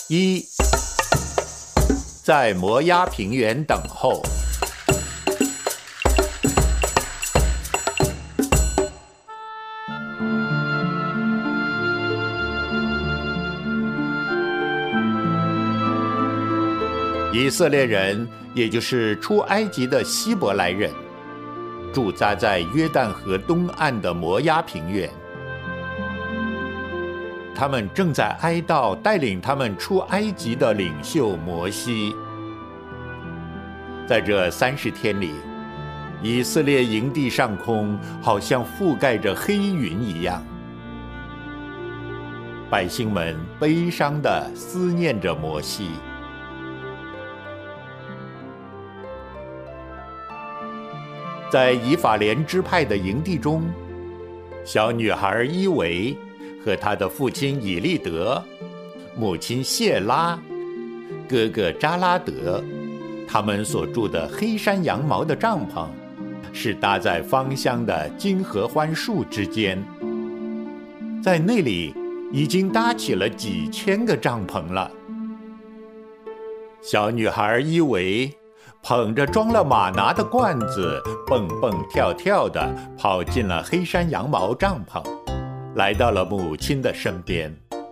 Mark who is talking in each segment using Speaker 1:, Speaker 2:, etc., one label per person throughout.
Speaker 1: 一，在摩押平原等候。以色列人，也就是出埃及的希伯来人，驻扎在约旦河东岸的摩押平原。他们正在哀悼带领他们出埃及的领袖摩西。在这30天里，以色列营地上空好像覆盖着黑云一样，百姓们悲伤地思念着摩西。在以法莲支派的营地中，小女孩伊维和她的父亲以利德、母亲谢拉、哥哥扎拉德，他们所住的黑山羊毛的帐篷，是搭在芳香的金合欢树之间。在那里已经搭起了几千个帐篷了。小女孩伊维捧着装了玛拿的罐子，蹦蹦跳跳地跑进了黑山羊毛帐篷，来到了母亲的身边。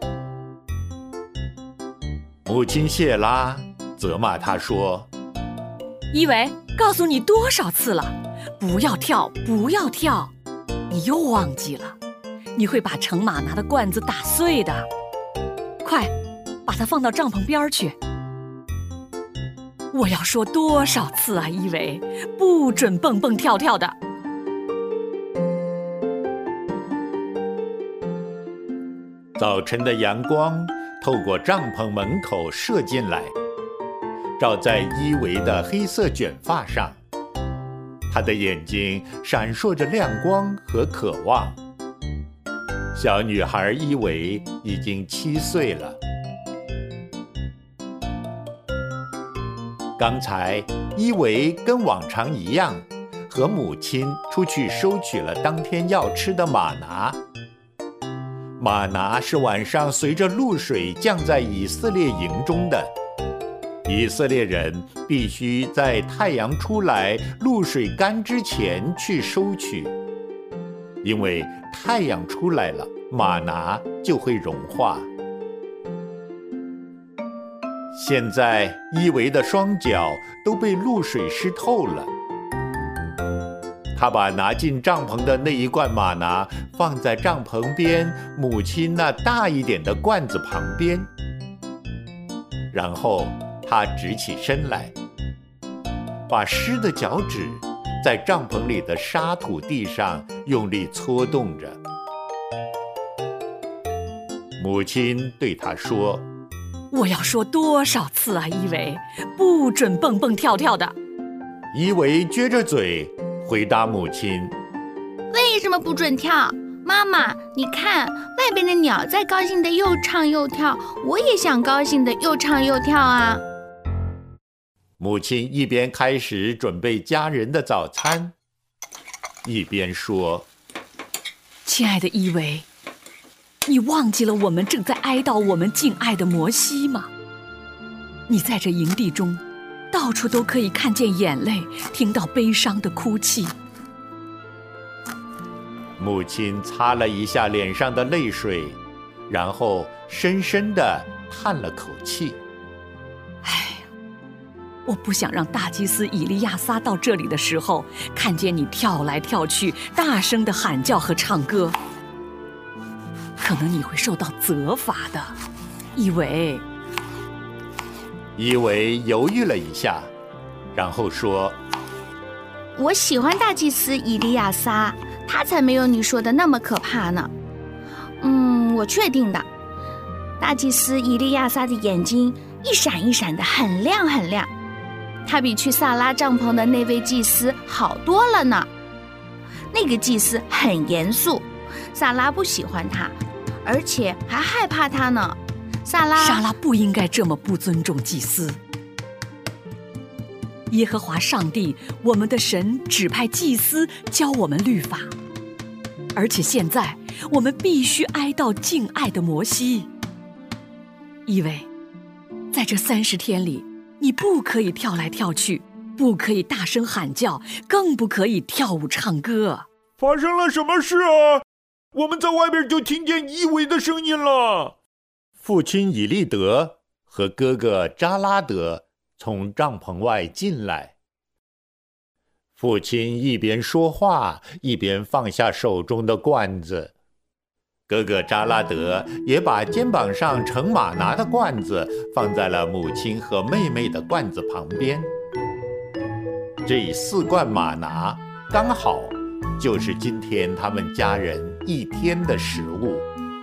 Speaker 1: 母亲谢拉责骂她说：
Speaker 2: 伊维，告诉你多少次了，不要跳，不要跳，你又忘记了，你会把盛玛拿的罐子打碎的。快，把它放到帐篷边去。我要说多少次啊，伊维，不准蹦蹦跳跳的。
Speaker 1: 早晨的阳光透过帐篷门口射进来，照在伊维的黑色卷发上，她的眼睛闪烁着亮光和渴望。小女孩伊维已经7岁了。刚才伊维跟往常一样，和母亲出去收取了当天要吃的玛拿。玛拿是晚上随着露水降在以色列营中的，以色列人必须在太阳出来、露水干之前去收取，因为太阳出来了，玛拿就会融化。现在伊维的双脚都被露水湿透了。他把拿进帐篷的那一罐玛拿放在帐篷边母亲那大一点的罐子旁边，然后他直起身来，把湿的脚趾在帐篷里的沙土地上用力搓动着。母亲对他说：
Speaker 2: 我要说多少次啊，伊维，不准蹦蹦跳跳的。
Speaker 1: 伊维撅着嘴回答母亲：
Speaker 3: 为什么不准跳？妈妈，你看外边的鸟在高兴的又唱又跳，我也想高兴的又唱又跳啊。
Speaker 1: 母亲一边开始准备家人的早餐，一边说：
Speaker 2: 亲爱的伊维，你忘记了我们正在哀悼我们敬爱的摩西吗？你在这营地中，到处都可以看见眼泪，听到悲伤的哭泣。
Speaker 1: 母亲擦了一下脸上的泪水，然后深深地叹了口气。
Speaker 2: 我不想让大祭司以利亚撒到这里的时候，看见你跳来跳去，大声地喊叫和唱歌。可能你会受到责罚的，伊维。
Speaker 1: 伊维犹豫了一下，然后说：
Speaker 3: 我喜欢大祭司以利亚撒，他才没有你说的那么可怕呢。我确定的，大祭司以利亚撒的眼睛一闪一闪的，很亮很亮，他比去萨拉帐篷的那位祭司好多了呢。那个祭司很严肃，萨拉不喜欢他，而且还害怕他呢。萨拉
Speaker 2: 不应该这么不尊重祭司。耶和华上帝，我们的神指派祭司教我们律法，而且现在我们必须哀悼敬爱的摩西。伊维， 在这30天里，你不可以跳来跳去，不可以大声喊叫，更不可以跳舞唱歌。
Speaker 4: 发生了什么事啊？我们在外边就听见伊维的声音了。
Speaker 1: 父亲以利德和哥哥扎拉德从帐篷外进来。父亲一边说话，一边放下手中的罐子。哥哥扎拉德也把肩膀上盛玛拿的罐子放在了母亲和妹妹的罐子旁边。这4罐玛拿刚好就是今天他们家人1天的食物。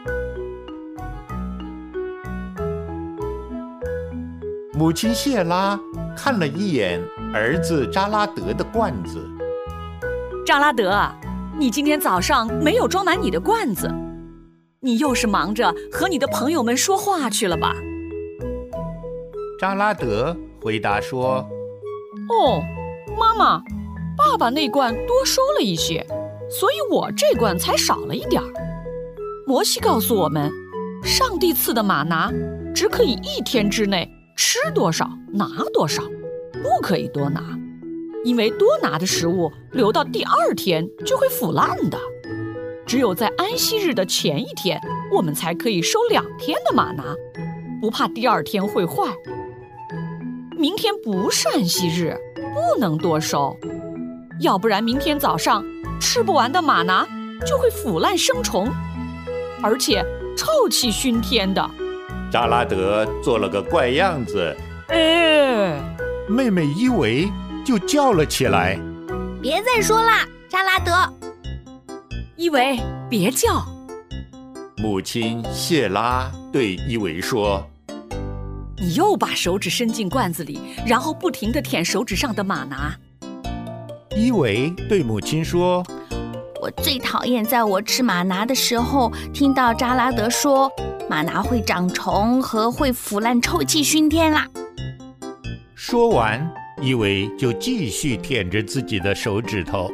Speaker 1: 母亲谢拉看了一眼儿子扎拉德的罐子。
Speaker 2: 扎拉德，你今天早上没有装满你的罐子，你又是忙着和你的朋友们说话去了吧？
Speaker 1: 扎拉德回答说：
Speaker 5: 哦，妈妈，爸爸那罐多收了一些，所以我这罐才少了一点儿。摩西告诉我们，上帝赐的玛拿只可以1天之内吃多少拿多少，不可以多拿，因为多拿的食物留到第2天就会腐烂的。只有在安息日的前1天，我们才可以收2天的玛拿，不怕第2天会坏。明天不是安息日，不能多收，要不然明天早上吃不完的玛拿就会腐烂生虫，而且臭气熏天的。
Speaker 1: 扎拉德做了个怪样子，妹妹伊维就叫了起来：
Speaker 3: 别再说啦，扎拉德！
Speaker 2: 伊维，别叫！
Speaker 1: 母亲谢拉对伊维说：
Speaker 2: 你又把手指伸进罐子里，然后不停地舔手指上的玛拿。
Speaker 1: 伊维对母亲说：
Speaker 3: 我最讨厌在我吃玛拿的时候听到扎拉德说玛拿会长虫和会腐烂，臭气熏天啦。
Speaker 1: 说完，伊维就继续舔着自己的手指头。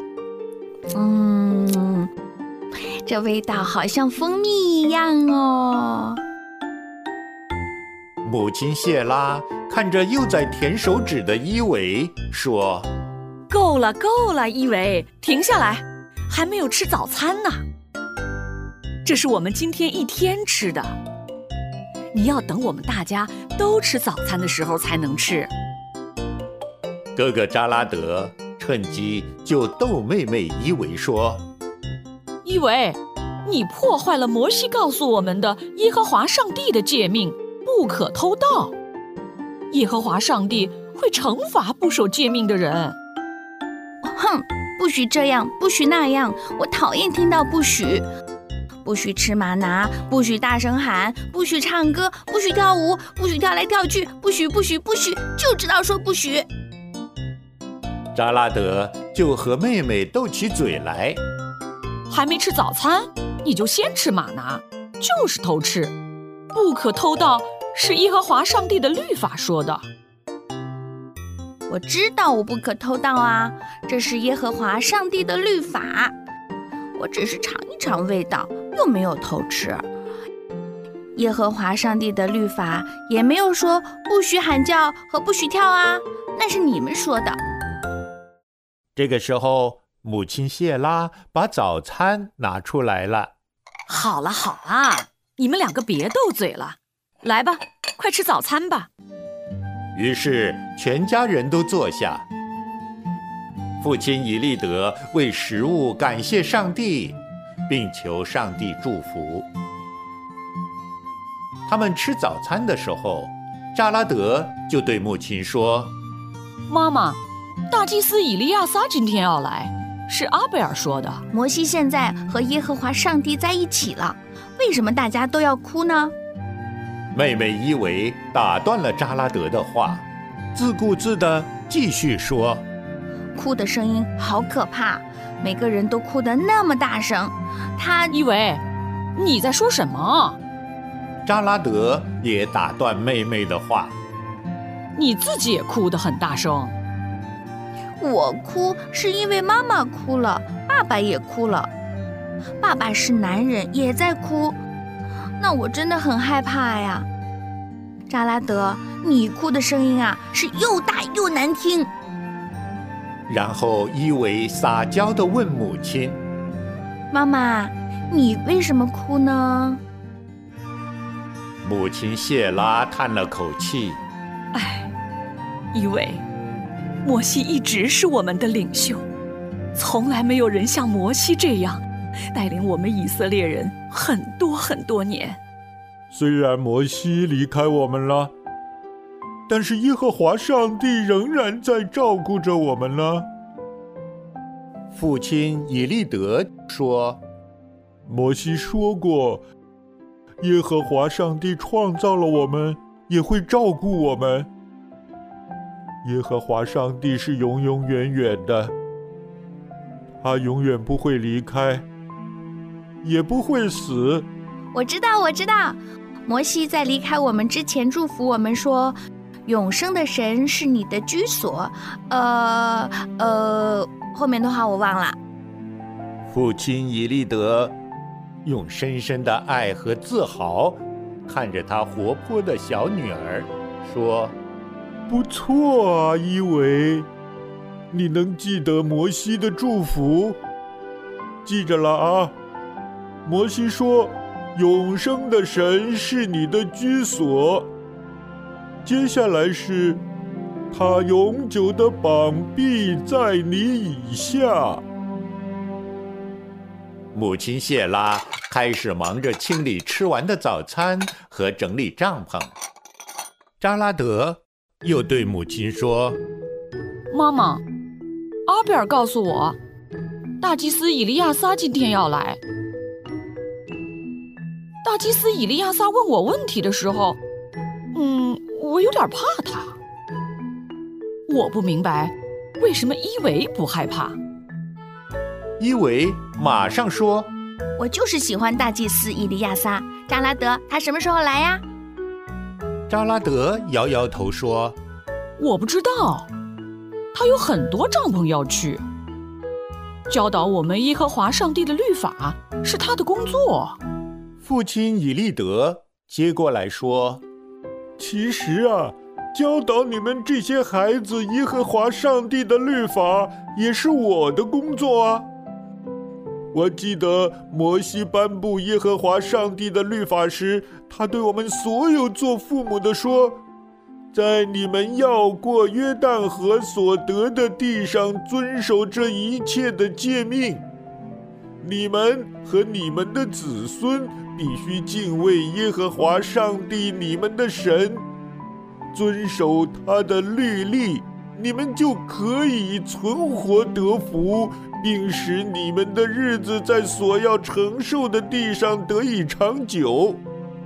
Speaker 3: 这味道好像蜂蜜一样哦。
Speaker 1: 母亲谢拉看着又在舔手指的伊维说：
Speaker 2: 够了够了，伊维，停下来，还没有吃早餐呢。这是我们今天1天吃的，你要等我们大家都吃早餐的时候才能吃。
Speaker 1: 哥哥扎拉德趁机就逗妹妹伊维说：
Speaker 5: 伊维，你破坏了摩西告诉我们的耶和华上帝的诫命，不可偷盗。耶和华上帝会惩罚不守诫命的人。
Speaker 3: 哼，不许这样，不许那样，我讨厌听到不许。不许吃玛拿，不许大声喊，不许唱歌，不许跳舞，不许跳来跳去，不许不许不许，就知道说不许。
Speaker 1: 扎拉德就和妹妹斗起嘴来。
Speaker 5: 还没吃早餐，你就先吃玛拿，就是偷吃。不可偷盗，是耶和华上帝的律法说的。
Speaker 3: 我知道我不可偷盗啊，这是耶和华上帝的律法。我只是尝一尝味道，又没有偷吃。耶和华上帝的律法也没有说不许喊叫和不许跳啊，那是你们说的。
Speaker 1: 这个时候，母亲谢拉把早餐拿出来了。
Speaker 2: 好了好了，你们2个别斗嘴了，来吧，快吃早餐吧。
Speaker 1: 于是全家人都坐下。父亲以利德为食物感谢上帝，并求上帝祝福。他们吃早餐的时候，扎拉德就对母亲说：
Speaker 5: 妈妈，大祭司以利亚撒今天要来，是阿贝尔说的。
Speaker 3: 摩西现在和耶和华上帝在一起了，为什么大家都要哭呢？
Speaker 1: 妹妹伊维打断了扎拉德的话，自顾自地继续说：
Speaker 3: 哭的声音好可怕，每个人都哭得那么大声。
Speaker 5: 伊维，你在说什么？
Speaker 1: 扎拉德也打断妹妹的话：
Speaker 5: 你自己也哭得很大声。
Speaker 3: 我哭是因为妈妈哭了，爸爸也哭了。爸爸是男人，也在哭。那我真的很害怕呀。扎拉德， 你哭的声音啊，是又大又难听。
Speaker 1: 然后伊维撒娇地问母亲：
Speaker 3: 妈妈，你为什么哭呢？
Speaker 1: 母亲谢拉叹了口气：
Speaker 2: 唉，伊维，摩西一直是我们的领袖，从来没有人像摩西这样带领我们以色列人很多很多年。
Speaker 4: 虽然摩西离开我们了，但是耶和华上帝仍然在照顾着我们呢。
Speaker 1: 父亲以利德说：
Speaker 4: 摩西说过，耶和华上帝创造了我们，也会照顾我们。耶和华上帝是永永远远的，他永远不会离开，也不会死。
Speaker 3: 我知道，摩西在离开我们之前祝福我们说，永生的神是你的居所。后面的话我忘了。
Speaker 1: 父亲以利德用深深的爱和自豪看着他活泼的小女儿，说：
Speaker 4: 不错啊，伊维，你能记得摩西的祝福？记着了啊。摩西说，永生的神是你的居所。接下来是，他永久的膀臂在你以下。
Speaker 1: 母亲谢拉开始忙着清理吃完的早餐和整理帐篷。扎拉德又对母亲说：
Speaker 5: 妈妈，阿贝尔告诉我，大祭司以利亚撒今天要来。大祭司以利亚撒问我问题的时候，我有点怕他。我不明白为什么伊维不害怕。
Speaker 1: 伊维马上说：
Speaker 3: 我就是喜欢大祭司以利亚撒。扎拉德，他什么时候来呀？
Speaker 1: 扎拉德摇摇头说：
Speaker 5: 我不知道，他有很多帐篷要去。教导我们耶和华上帝的律法是他的工作。
Speaker 1: 父亲以利德接过来说：
Speaker 4: 其实啊，教导你们这些孩子耶和华上帝的律法也是我的工作啊。我记得摩西颁布耶和华上帝的律法时，他对我们所有做父母的说，在你们要过约旦河所得的地上遵守这一切的诫命，你们和你们的子孙必须敬畏耶和华上帝你们的神，遵守他的律例，你们就可以存活得福，并使你们的日子在所要承受的地上得以长久。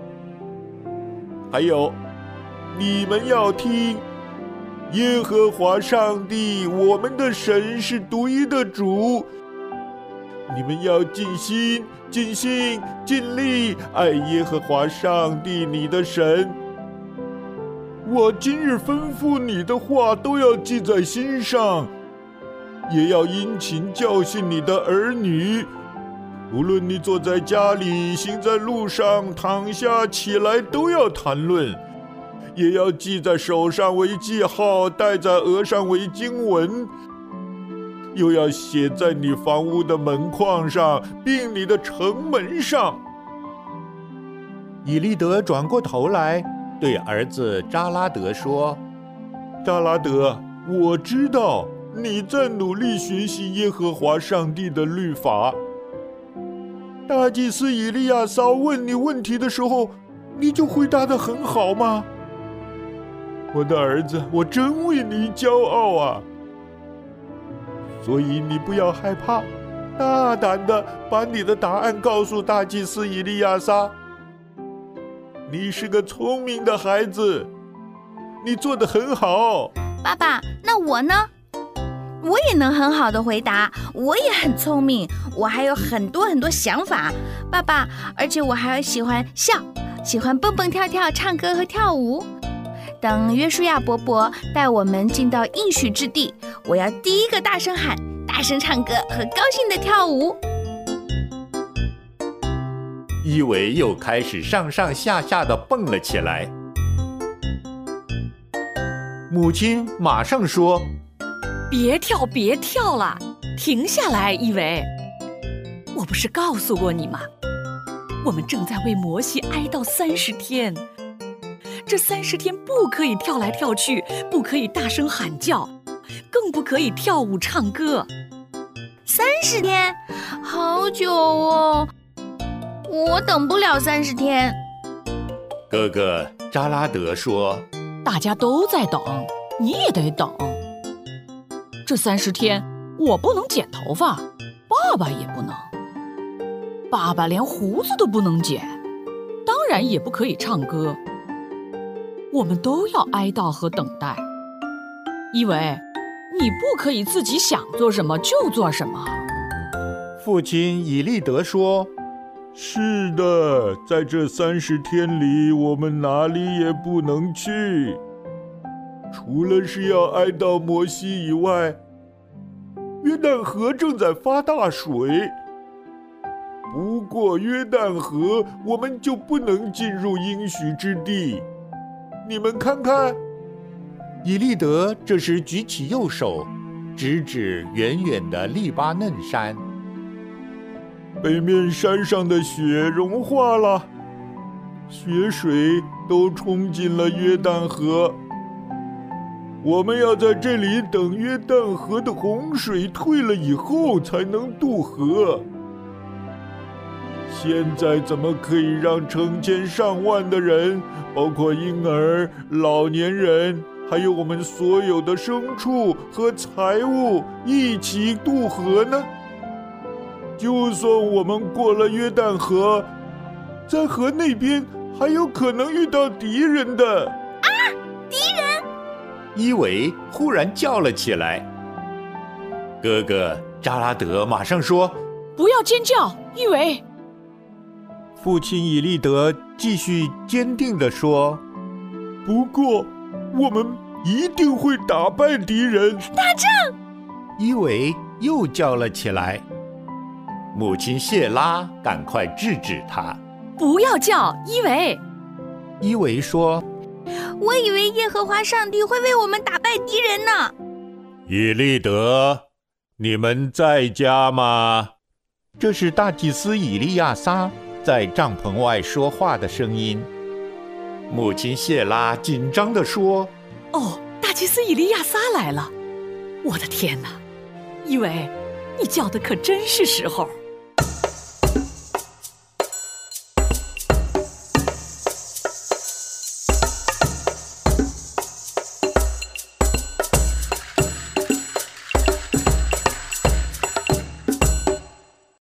Speaker 4: 还有，你们要听，耶和华上帝我们的神是独一的主，你们要尽心、尽性、尽力爱耶和华上帝你的神。我今日吩咐你的话都要记在心上，也要殷勤教训你的儿女。无论你坐在家里、行在路上、躺下起来，都要谈论，也要记在手上为记号，戴在额上为经文，又要写在你房屋的门框上，并你的城门上。
Speaker 1: 以利德转过头来对儿子扎拉德说：
Speaker 4: 扎拉德，我知道你在努力学习耶和华上帝的律法。大祭司以利亚撒问你问题的时候，你就回答得很好吗？我的儿子，我真为你骄傲啊！所以你不要害怕，大胆地把你的答案告诉大祭司以利亚撒。你是个聪明的孩子，你做得很好。
Speaker 3: 爸爸，那我呢？我也能很好的回答，我也很聪明，我还有很多很多想法，爸爸，而且我还喜欢笑，喜欢蹦蹦跳跳、唱歌和跳舞。等约书亚伯伯带我们进到应许之地，我要第一个大声喊，大声唱歌和高兴的跳舞。
Speaker 1: 伊维又开始上上下下地蹦了起来。 母亲马上说：“
Speaker 2: 别跳，别跳了，停下来，伊维。我不是告诉过你吗？我们正在为摩西哀悼30天。这30天不可以跳来跳去，不可以大声喊叫，更不可以跳舞唱歌。
Speaker 3: 30天，好久哦，我等不了30天。”
Speaker 1: 哥哥扎拉德说：“
Speaker 5: 大家都在等，你也得等。这30天，我不能剪头发，爸爸也不能。爸爸连胡子都不能剪，当然也不可以唱歌。我们都要哀悼和等待。伊维，你不可以自己想做什么就做什么。”
Speaker 1: 父亲以利德说：“
Speaker 4: 是的，在这30天里，我们哪里也不能去。除了是要哀悼摩西以外，约旦河正在发大水。不过约旦河，我们就不能进入应许之地。你们看看。”
Speaker 1: 以利德这时举起右手，直指远远的利巴嫩山。
Speaker 4: 北面山上的雪融化了，雪水都冲进了约旦河。我们要在这里等约旦河的洪水退了以后才能渡河。现在怎么可以让成千上万的人，包括婴儿、老年人，还有我们所有的牲畜和财物一起渡河呢？就算我们过了约旦河，在河那边还有可能遇到敌人的。
Speaker 3: 敌人！
Speaker 1: 伊维忽然叫了起来。哥哥扎拉德马上说：“
Speaker 5: 不要尖叫，伊维。”
Speaker 1: 父亲以利德继续坚定地说：“
Speaker 4: 不过，我们一定会打败敌人。”
Speaker 3: 打仗！
Speaker 1: 伊维又叫了起来。母亲谢拉赶快制止他：“
Speaker 2: 不要叫，伊维。”
Speaker 1: 伊维说：“
Speaker 3: 我以为耶和华上帝会为我们打败敌人呢。”
Speaker 1: 以利德，你们在家吗？这是大祭司以利亚撒在帐篷外说话的声音。母亲谢拉紧张地说：“
Speaker 2: 哦，大祭司以利亚撒来了！我的天哪，伊维，你叫的可真是时候。”